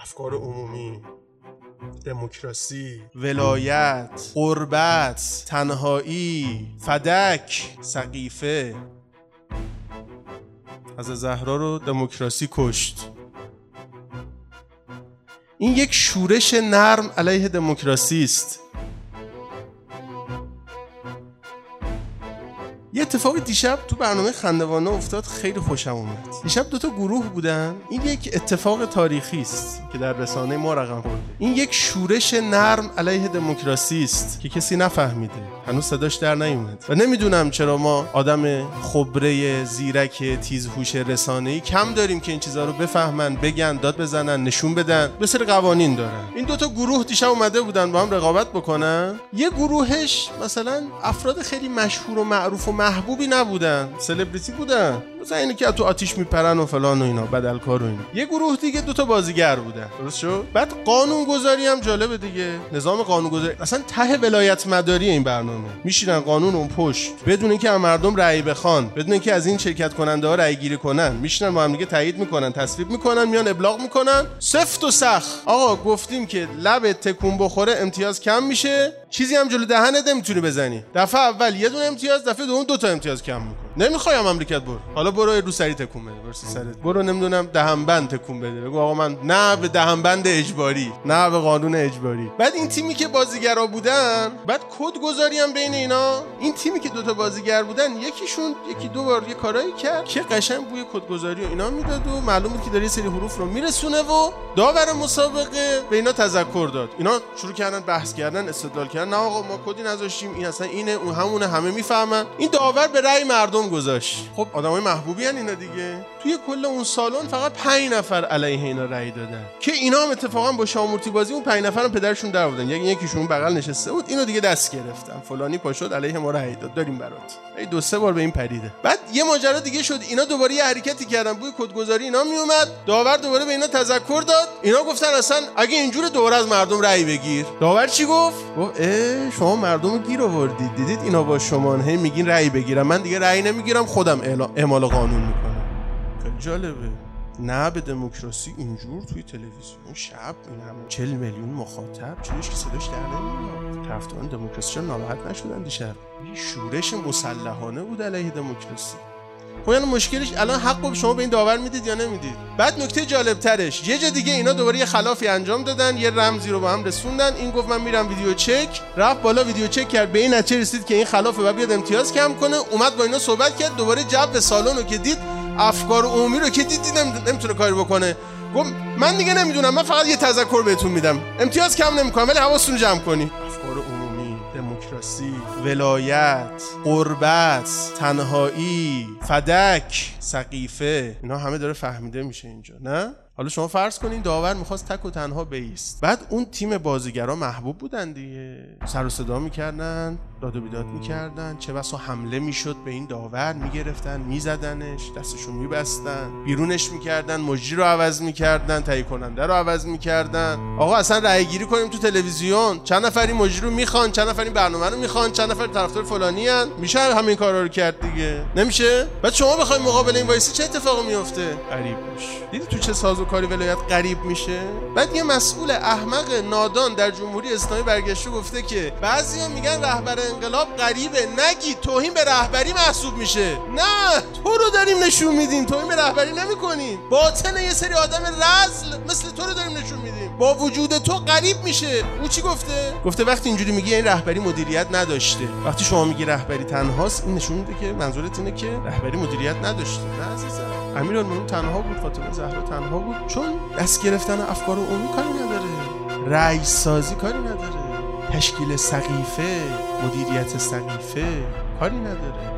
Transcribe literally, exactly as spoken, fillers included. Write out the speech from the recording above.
افکار عمومی، دموکراسی، ولایت، غربت، تنهایی، فدک، سقیفه. از زهرا رو دموکراسی کشت. این یک شورش نرم علیه دموکراسی است. یه اتفاق دیشب تو برنامه خندوانه افتاد، خیلی خوشم اومد. دیشب دو تا گروه بودن. این یک اتفاق تاریخی است که در رسانه ما رقم خورده. این یک شورش نرم علیه دموکراسی است که کسی نفهمیده. هنوز صداش در نیومد. و نمیدونم چرا ما آدم خبره زیرک تیزهوش رسانه‌ای کم داریم که این چیزا رو بفهمن، بگن، داد بزنن، نشون بدن. به سر قوانین دارن. این دو تا گروه دیشب اومده بودن با هم رقابت بکنن. یه گروهش مثلا افراد خیلی مشهور و معروف و محبوبی نبودن، سلبریتی بودن، مثلا اینی که تو آتیش میپرن و فلان و اینا، بدلکار و اینا. یه گروه دیگه دوتا بازیگر بودن، درست شد؟ بعد قانون گذاری هم جالبه دیگه. نظام قانون گذاری اصلا ته ولایت مداری این برنامه. میشینن قانون اون پشت، بدون اینکه از مردم رأی بخوان، بدون اینکه از این شرکت کننده ها رأی گیری کنن، میشینن با هم دیگه تایید میکنن، تصویب میکنن، میان ابلاغ میکنن. سفت و سخت. آقا گفتیم که لب تکون بخوره امتیاز کم میشه، چیزی هم جلو دهنت نمیتونی بزنی. دفعه اول یه دونه امتیاز، دفعه دوم دو تا امتیاز کم میکنه. نمیخوای مملکت برو، حالا برو رو سری تکون بده، برو سرت، برو نمیدونم دهنبند تکون بده، بگو آقا من نه به دهنبند اجباری، نه به قانون اجباری. بعد این تیمی که بازیگرا بودن، بعد کد گذاری هم بین اینا، این تیمی که دوتا بازیگر بودن، یکیشون یکی دو بار یه کارایی کرد که قشنگ بوی کد گذاری و اینا میداد و معلوم بود که داره یه سری حروف رو میرسونه و داور مسابقه به اینا تذکر داد. اینا شروع کردن بحث کردن، استدلال کردن، نه آقا ما کدی نذاشتیم، این اصلا اینه، اون همونه، همه میفهمن. این داور به رأی مردم گذاشت. خب آدمای محبوبی ان اینا دیگه. توی کل اون سالن فقط پنج نفر علیه اینا رأی دادن که اینا هم اتفاقا با شامورتی بازی اون پنج نفرم پدرشون در آوردن. یکی یکیشون بغل نشسته بود، اینو دیگه دست گرفتن، فلانی پا شد علیه ما رأی داد، داریم برات. ای دو سه بار به این پریده. بعد یه ماجرا دیگه شد، اینا دوباره یه حرکتی کردن، بوی کدگذاری اینا میومد، داور دوباره به اینا تذکر داد. اینا گفتن اصلا اگه اینجوری دوباره از مردم رأی بگیر. داور چی گفت؟ گفت اه شما مردمو گیر آوردید، دیدید اینا با شما هی میگین رأی بگیرم، من دیگه رأی نمیگیرم، خودم اعمال قانون میکنم. خیلی جالبه. نه به دموکراسی اینجور توی تلویزیون شب این همه چهل میلیون مخاطب، چونش که صداش در نمیاد. طرفداران دموکراسی چرا ناراحت نشدن دیشب؟ یه شورش مسلحانه بود علیه دموکراسی. خب یعنی مشکلش الان حقو شما به این داور میدید یا نمیدید؟ بعد نکته جالب ترش، یه جا دیگه اینا دوباره یه خلافی انجام دادن، یه رمزی رو با هم رسوندن. این گفت من میرم ویدیو چک، رفت بالا ویدیو چک کرد، به این نتیجه رسید که این خلافه و بیاد امتیاز کم کنه. اومد با اینا صحبت کرد، دوباره جو سالن رو که دید، افکار عمومی رو که دید، نمیتونه کاری بکنه. گفت من دیگه نمیدونم، من فقط یه تذکر بهتون میدم، امتیاز کم نمیکنم ولی حواستون جمع کنی. افکار عمومی، دموکراسی، ولایت، غربت، تنهایی، فدک، سقیفه، اینا همه داره فهمیده میشه اینجا، نه؟ حالا شما فرض کنین داور میخواست تک و تنها بیست. بعد اون تیم بازیگرا محبوب بودن دیگه، سر و صدا میکردن، داد و بیداد میکردن، چه بسا حمله میشد به این داور، میگرفتن میزدنش، دستشون میبستن، بیرونش میکردن، مجری رو عوض میکردن، تهیه کننده رو عوض میکردن. آقا اصلا رأی گیری کنیم تو تلویزیون، چند نفری مجری رو میخوان، چند نفری برنامه رو میخوان، چند نفر طرفدار فلانی ان، میشه همین کارا رو کرد دیگه؟ نمیشه؟ بعد شما بخواید مقابل این وایسی چه اتفاقی میفته؟ غریب باش. دیدی تو چه سازوکاری ولایت غریب میشه؟ بعد یه مسئول احمق نادان در جمهوری اسلامی برگشته گفته که بعضیا میگن رهبر انقلاب غریبه، نگی توهین به رهبری محسوب میشه. نه، تو رو داریم نشون میدیم، توهین به رهبری نمیکنیم. باطن یه سری آدم رذل مثل تو رو داریم نشون میدیم. با وجود تو غریب میشه. او چی گفته؟ گفته وقتی اینجوری میگی این رهبری مدیریت نداشته. وقتی شما میگی رهبری تنهاست، این نشون میده که منظورت اینه که رهبری مدیریت نداشته. نه عزیزم، امیرالمومنین تنها بود، فاطمه زهرا تنها بود، چون دست گرفتن افکار عمومی کاری نداره، رأی سازی کاری نداره، تشکیل سقیفه، مدیریت سقیفه کاری نداره.